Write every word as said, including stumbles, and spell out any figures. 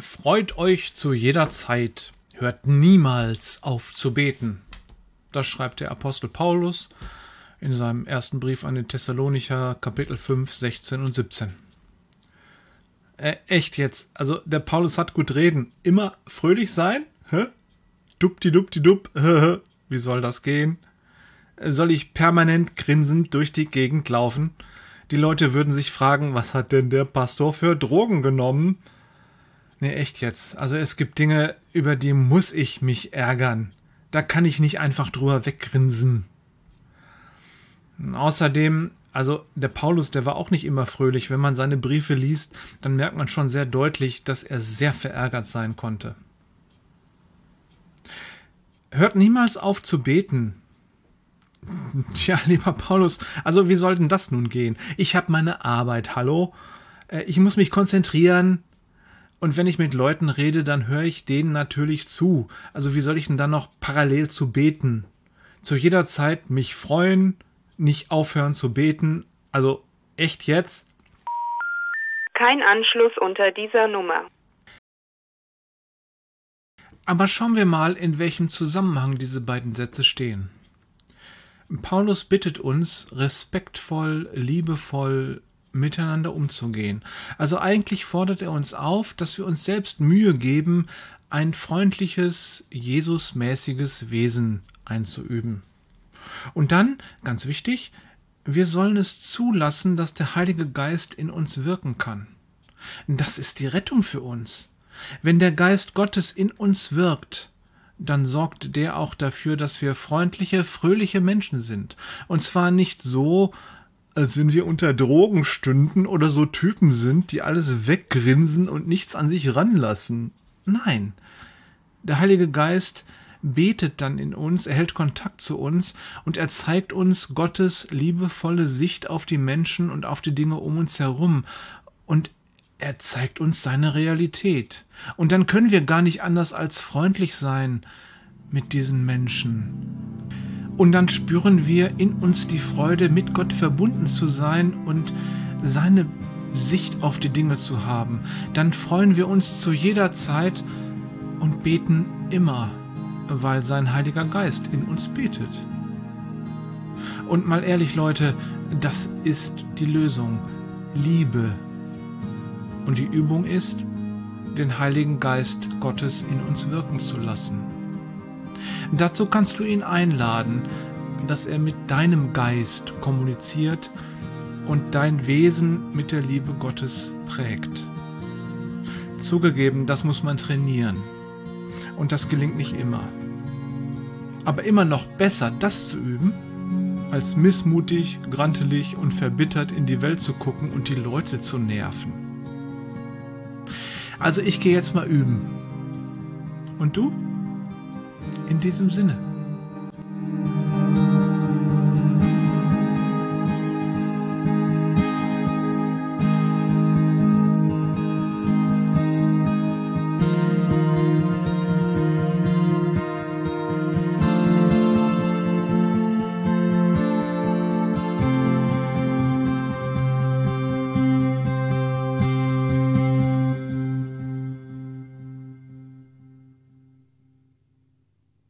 Freut euch zu jeder Zeit, hört niemals auf zu beten. Das schreibt der Apostel Paulus in seinem ersten Brief an den Thessalonicher, Kapitel fünf, sechzehn und siebzehn. Äh, echt jetzt, also der Paulus hat gut reden. Immer fröhlich sein? Hä? Dupdi-dupdi-dup, wie soll das gehen? Soll ich permanent grinsend durch die Gegend laufen? Die Leute würden sich fragen, was hat denn der Pastor für Drogen genommen? Nee, echt jetzt. Also es gibt Dinge, über die muss ich mich ärgern. Da kann ich nicht einfach drüber weggrinsen. Und außerdem, also der Paulus, der war auch nicht immer fröhlich. Wenn man seine Briefe liest, dann merkt man schon sehr deutlich, dass er sehr verärgert sein konnte. Hört niemals auf zu beten. Tja, lieber Paulus, also wie soll denn das nun gehen? Ich habe meine Arbeit, hallo? Ich muss mich konzentrieren. Und wenn ich mit Leuten rede, dann höre ich denen natürlich zu. Also wie soll ich denn dann noch parallel zu beten? Zu jeder Zeit mich freuen, nicht aufhören zu beten. Also echt jetzt? Kein Anschluss unter dieser Nummer. Aber schauen wir mal, in welchem Zusammenhang diese beiden Sätze stehen. Paulus bittet uns, respektvoll, liebevoll miteinander umzugehen. Also eigentlich fordert er uns auf, dass wir uns selbst Mühe geben, ein freundliches, Jesusmäßiges Wesen einzuüben. Und dann, ganz wichtig, wir sollen es zulassen, dass der Heilige Geist in uns wirken kann. Das ist die Rettung für uns. Wenn der Geist Gottes in uns wirkt, dann sorgt der auch dafür, dass wir freundliche, fröhliche Menschen sind. Und zwar nicht so, als wenn wir unter Drogen stünden oder so Typen sind, die alles weggrinsen und nichts an sich ranlassen. Nein, der Heilige Geist betet dann in uns, er hält Kontakt zu uns und er zeigt uns Gottes liebevolle Sicht auf die Menschen und auf die Dinge um uns herum. Und er zeigt uns seine Realität. Und dann können wir gar nicht anders als freundlich sein mit diesen Menschen. Und dann spüren wir in uns die Freude, mit Gott verbunden zu sein und seine Sicht auf die Dinge zu haben. Dann freuen wir uns zu jeder Zeit und beten immer, weil sein Heiliger Geist in uns betet. Und mal ehrlich, Leute, das ist die Lösung. Liebe. Und die Übung ist, den Heiligen Geist Gottes in uns wirken zu lassen. Dazu kannst du ihn einladen, dass er mit deinem Geist kommuniziert und dein Wesen mit der Liebe Gottes prägt. Zugegeben, das muss man trainieren. Und das gelingt nicht immer. Aber immer noch besser, das zu üben, als missmutig, grantelig und verbittert in die Welt zu gucken und die Leute zu nerven. Also ich gehe jetzt mal üben. Und du? In diesem Sinne.